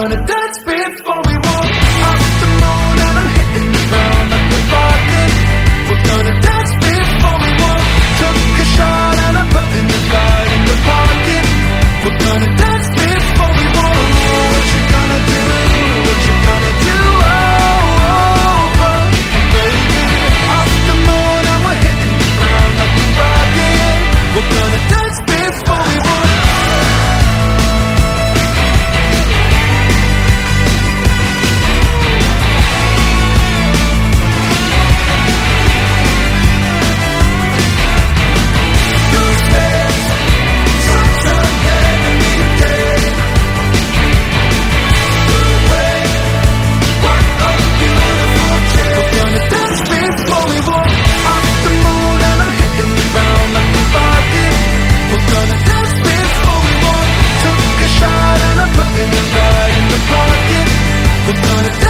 gonna dance before we walk up the moon, and I'm hitting the ground like we're barking. We're gonna dance before we walk. Took a shot and I'm putting the card in the pocket. We're gonna dance before we walk. What you gonna do? What you gonna do? Baby, up the moon and we're hitting the ground like we're rocking. We're gonna dance before we walk. We're gonna